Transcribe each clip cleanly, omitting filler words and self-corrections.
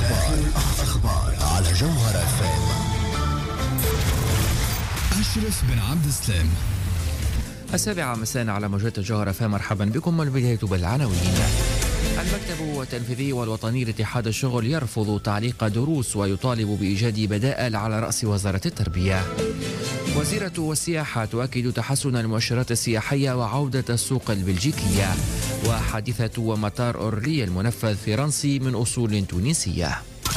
الأخبار على جوهر FM. أشرف بن عبد السلام. 7 مساء على موجات جوهر FM. مرحبا بكم. والبداية بالعناوين. المكتب التنفيذي والوطني لاتحاد الشغل يرفض تعليق دروس ويطالب بإيجاد بدائل على رأس وزارة التربية. وزيرة السياحة تؤكد تحسن المؤشرات السياحية وعودة السوق البلجيكية. وحادثة ومطار أورلي المنفذ فرنسي من أصول تونسية.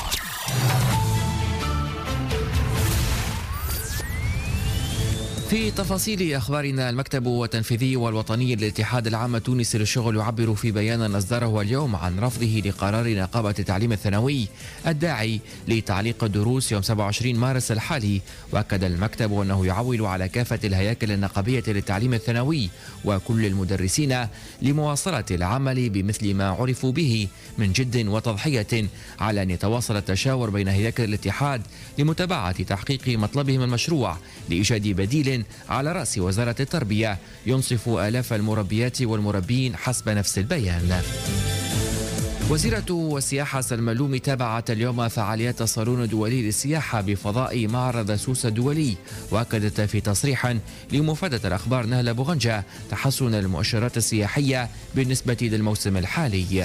في تفاصيل أخبارنا، المكتب التنفيذي والوطني للاتحاد العام التونسي للشغل يعبر في بيان أصدره اليوم عن رفضه لقرار نقابة التعليم الثانوي الداعي لتعليق الدروس يوم 27 مارس الحالي. وأكد المكتب أنه يعول على كافة الهياكل النقابية للتعليم الثانوي وكل المدرسين لمواصلة العمل بمثل ما عرفوا به من جد وتضحية، على أن يتواصل التشاور بين هياكل الاتحاد لمتابعة تحقيق مطلبهم المشروع لإيجاد بديل على رأس وزارة التربية ينصف آلاف المربيات والمربين حسب نفس البيان. وزيرة السياحة سلمى اللومي تابعت اليوم فعاليات الصالون الدولي للسياحة بفضاء معرض سوسة الدولي، وأكدت في تصريح لمفادة الأخبار نهلة بوغنجة تحسن المؤشرات السياحية بالنسبة للموسم الحالي.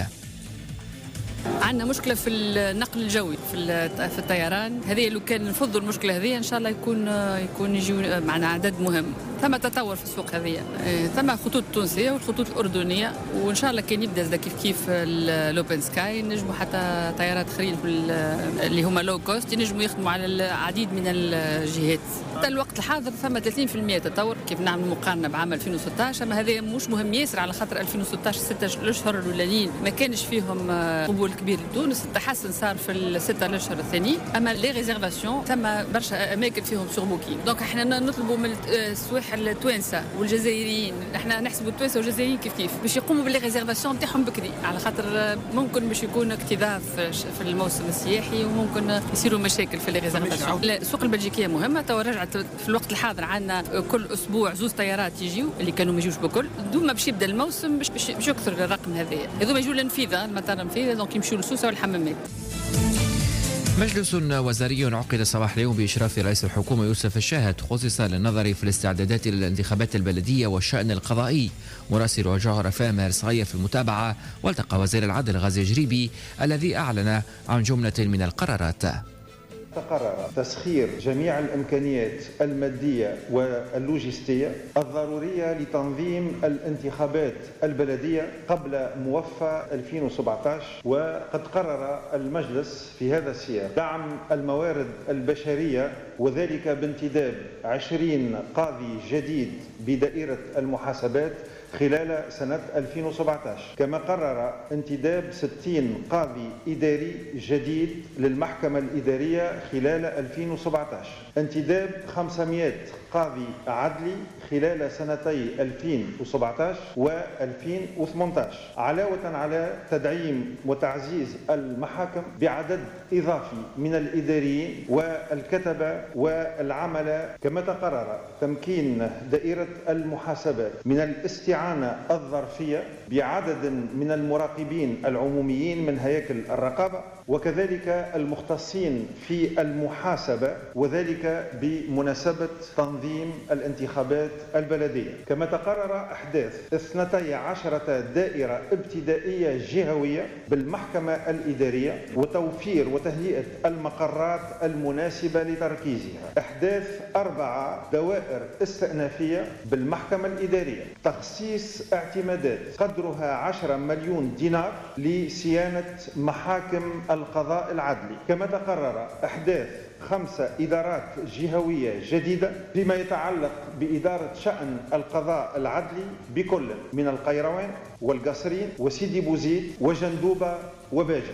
عندنا مشكلة في النقل الجوي في الطيران، هذه لو كان نفضوا المشكلة هذه إن شاء الله يكون يجيو معنا عدد مهم. ثم تطور في السوق هذه، ثم خطوط تونسية والخطوط الأردنية، وإن شاء الله كان يبدأ كيف الأوبن سكاي نجموا حتى طيارات أخرين اللي هما لو كوست ينجموا يخدموا على العديد من الجهات. حتى الوقت الحاضر ثم 30% تطور كيف نعمل مقارنة بعام 2016، أما هذا مش مهم ياسر على خاطر 2016 6 الأشهر الأولانيين ما كانش فيهم قبول كبير لتونس. التحسن صار في ال6 الأشهر الثانيين، أما لي ريزيرفاسيون ثم برشا أماكن فيهم سور بوكين. دونك احنا نطلبوا من السواح التوانسة والجزائريين، احنا نحسبوا التوانسة والجزائريين كيف باش يقوموا باللي ريزيرفاسيون تاعهم بكري، على خاطر ممكن باش يكون اكتظاظ في الموسم السياحي وممكن يصيروا مشاكل في لي ريزيرفاسيون. السوق البلجيكيه مهمه، تو رجعت في الوقت الحاضر عندنا كل اسبوع 2 طيارات يجيو اللي كانوا ما يجوش بكل، دوما باش يبدا الموسم باش يكثر الرقم هذايا، هذوما يجوا لنفيذه المطار نفيذه، دونك يمشيو لسوسه والحمامات. مجلس وزاري عقد صباح اليوم بإشراف رئيس الحكومة يوسف الشاهد خصص للنظر في الاستعدادات للانتخابات البلدية والشأن القضائي. مراسل جوهر FM ماهر صغير في المتابعة، والتقى وزير العدل غازي جريبي الذي أعلن عن جملة من القرارات. تقرر تسخير جميع الإمكانيات المادية واللوجستية الضرورية لتنظيم الانتخابات البلدية قبل موفى 2017. وقد قرر المجلس في هذا السياق دعم الموارد البشرية، وذلك بانتداب 20 قاضي جديد بدائرة المحاسبات خلال سنة 2017. كما قرر انتداب 60 قاضي إداري جديد للمحكمة الإدارية خلال 2017، انتداب 500 قاضي عدلي خلال سنتي 2017 و2018، علاوة على تدعيم وتعزيز المحاكم بعدد إضافي من الإداريين والكتبة والعملة. كما تقرر تمكين دائرة المحاسبات من الاستعانة الظرفية بعدد من المراقبين العموميين من هياكل الرقابة، وكذلك المختصين في المحاسبة، وذلك بمناسبة تنظيم الانتخابات البلدية. كما تقرر إحداث 12 دائرة ابتدائية جهوية بالمحكمة الإدارية وتوفير وتهيئة المقرات المناسبة لتركيزها، إحداث 4 دوائر استئنافية بالمحكمة الإدارية، تخصيص اعتمادات قدرها 10 مليون دينار لصيانة محاكم القضاء العدلي. كما تقرر إحداث 5 إدارات جهوية جديدة فيما يتعلق بإدارة شأن القضاء العدلي بكل من القيروان والقصرين وسيدي بوزيد وجندوبة وباجة.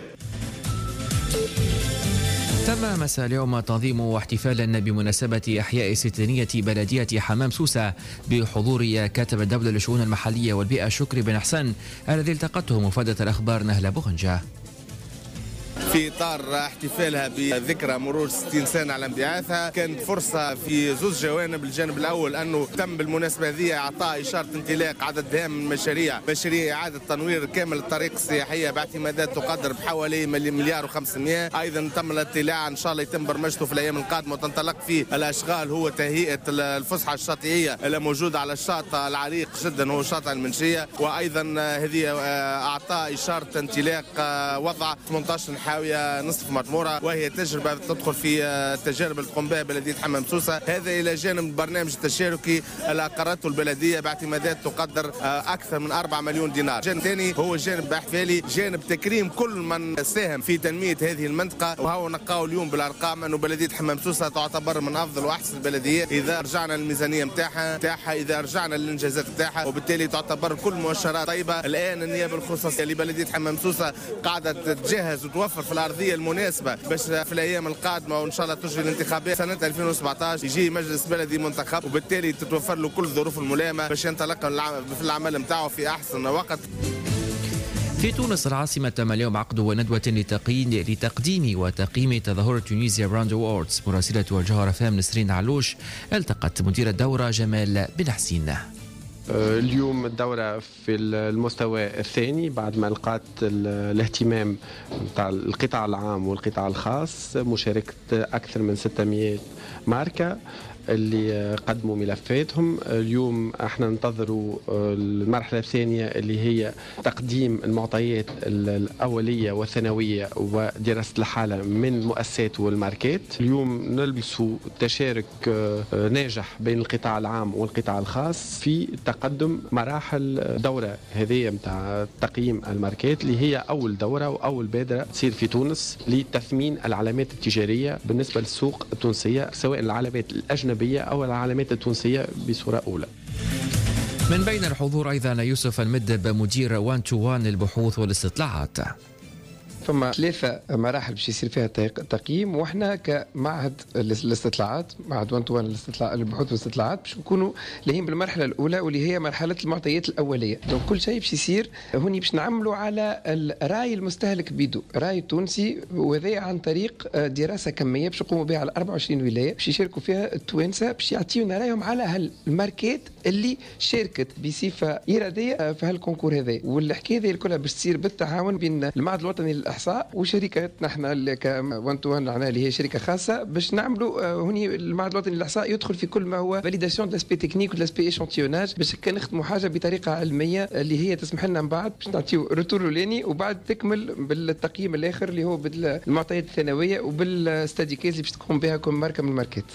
تم مساء اليوم تنظيم احتفالا بمناسبة إحياء 60 بلدية حمام سوسة بحضور كاتب الدولة للشؤون المحلية والبيئة شكري بن حسن، الذي التقته مفادة الأخبار نهلة بوغنجة. في إطار احتفالها بذكرى مرور 60 سنة على انبعاثها. كانت فرصة في زوج جوانب. الجانب الأول أنه تم بالمناسبة هذه إعطاء إشارة انطلاق عدد هام من مشاريع إعادة تنوير كامل الطريق السياحية باعتمادات تقدر بحوالي مليار و500. أيضا تم الاطلاع إن شاء الله يتم برمجته في الأيام القادمة وتنطلق فيه الأشغال، هو تهيئة الفسحة الشاطئية الموجودة على الشاطئ العريق جدا هو شاطئ المنشية. وأيضا هذه أعطاء إشارة انطلاق وضع 18 حاوية نصف مطمورة، وهي تجربة تدخل في التجارب اللي تقوم بها بلدية حمام سوسة. هذا إلى جانب البرنامج التشاركي اللي أقرته البلدية باعتمادات تقدر أكثر من 4 مليون دينار. جانب ثاني هو جانب احتفالي، جانب تكريم كل من ساهم في تنمية هذه المنطقة. وهو نقاو اليوم بالأرقام أنه بلدية حمام سوسة تعتبر من أفضل وأحسن البلديات إذا رجعنا للميزانية متاعها، إذا رجعنا للإنجازات متاعها، وبالتالي تعتبر كل مؤشرات طيبة. الآن النيابة الخصوصية لبلدية حمام سوسة قاعدة تتجهز وتوفر في الأرضية المناسبة باش في الأيام القادمة وإن شاء الله تجري الانتخابات سنة 2017 يجي مجلس بلدي منتخب، وبالتالي تتوفر له كل الظروف الملائمة باش ينطلق في العمل متاعه في أحسن وقت. في تونس العاصمة تم اليوم عقد ندوة لتقديم وتقييم تظاهرة تونيزيا براند أووردز. مراسلة الجوهرة فام نسرين علوش التقت مدير الدورة جمال بن حسين. اليوم الدورة في المستوى الثاني بعد ما لقات الاهتمام بتاع القطاع العام والقطاع الخاص، مشاركة أكثر من 600 ماركة اللي قدموا ملفاتهم. اليوم احنا ننتظروا المرحلة الثانية اللي هي تقديم المعطيات الأولية والثانوية ودراسة الحالة من المؤسسات والماركات. اليوم نلبسوا تشارك ناجح بين القطاع العام والقطاع الخاص في تقدم مراحل الدورة هذه متاع تقييم الماركات، اللي هي أول دورة وأول بادرة تصير في تونس لتثمين العلامات التجارية بالنسبة للسوق التونسية، سواء العلامات الأجنبية أو العلامات التونسية بصورة أولى. من بين الحضور أيضا يوسف المدب مدير 121 للبحوث والاستطلاعات. فما 3 مراحل باش يصير فيها تقييم، وحنا كمعهد الاستطلاعات، معهد 121 للاستطلاع البحوث والاستطلاعات، باش نكونوا لاهين بالمرحله الاولى واللي هي مرحله المعطيات الاوليه. دونك كل شيء باش يصير هوني باش نعملوا على الراي المستهلك بيدو، راي تونسي، وهذا عن طريق دراسه كميه باش نقوموا بها على 24 ولايه باش يشاركوا فيها التوانسه باش يعطيونا رايهم على هالماركات اللي شاركت بصفه اراديه في هالكونكور هذا. والحكايه هذه كلها باش تصير بالتعاون بين المعهد الوطني للإحصاء وشركاتنا احنا ك 121 اللي هي شركه خاصه باش نعملوا هوني المعهد الوطني للاحصاء يدخل في كل ما هو فاليداسيون دو لاسبي تكنيك ودو لاسبي ايشانتيوناج باش نخدموا حاجه بطريقه علميه اللي هي تسمح لنا من بعد باش نعطيو روتور لولاني وبعد تكمل بالتقييم الاخر اللي هو بالمعطيات الثانويه وبالستادي كيز اللي باش تقوم بها كل ماركه من الماركات.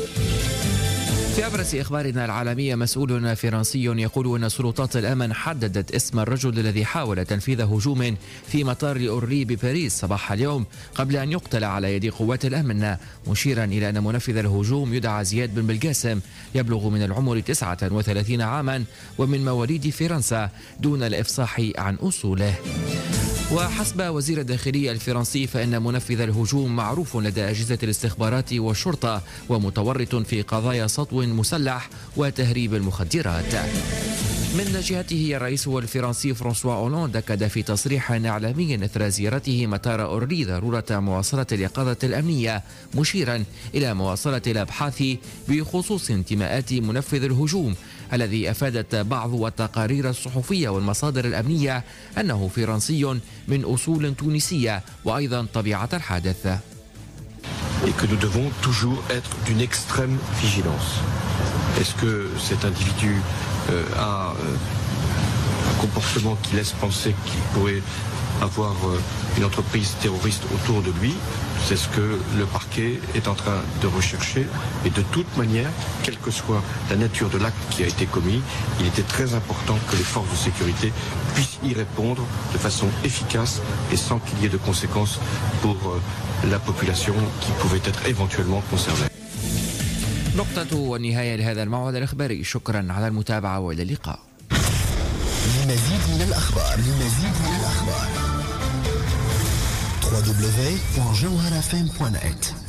في أبرز أخبارنا العالمية، مسؤول فرنسي يقول أن سلطات الأمن حددت اسم الرجل الذي حاول تنفيذ هجوم في مطار أورلي بباريس صباح اليوم قبل أن يقتل على يد قوات الأمن، مشيرا إلى أن منفذ الهجوم يدعى زياد بن بلقاسم، يبلغ من العمر 39 عاما ومن مواليد فرنسا دون الإفصاح عن أصوله. وحسب وزير الداخلية الفرنسي فإن منفذ الهجوم معروف لدى أجهزة الاستخبارات والشرطة ومتورط في قضايا سطو مسلح وتهريب المخدرات. من جهته الرئيس الفرنسي فرانسوا أولاند أكد في تصريح إعلامي إثر زيارته مطار أورلي ضرورة مواصلة اليقظة الأمنية، مشيرا إلى مواصلة الأبحاث بخصوص انتماءات منفذ الهجوم الذي أفادت بعض التقارير الصحفية والمصادر الأمنية أنه فرنسي من أصول تونسية وأيضا طبيعة الحادث. Et que nous devons toujours être d'une extrême vigilance. Est-ce que cet individu a un comportement qui laisse penser qu'il pourrait avoir une entreprise terroriste autour de lui? C'est ce que le parquet est en train de rechercher. Et de toute manière, quelle que soit la nature de l'acte qui a été commis, il était très important que les forces de sécurité puissent y répondre de façon efficace et sans qu'il y ait de conséquences pour la population qui pouvait être éventuellement concernée. نقطة والنهاية لهذا الموعد الإخباري. شكرا على المتابعة وإلى اللقاء. لمزيد من الأخبار www.jawharafm.net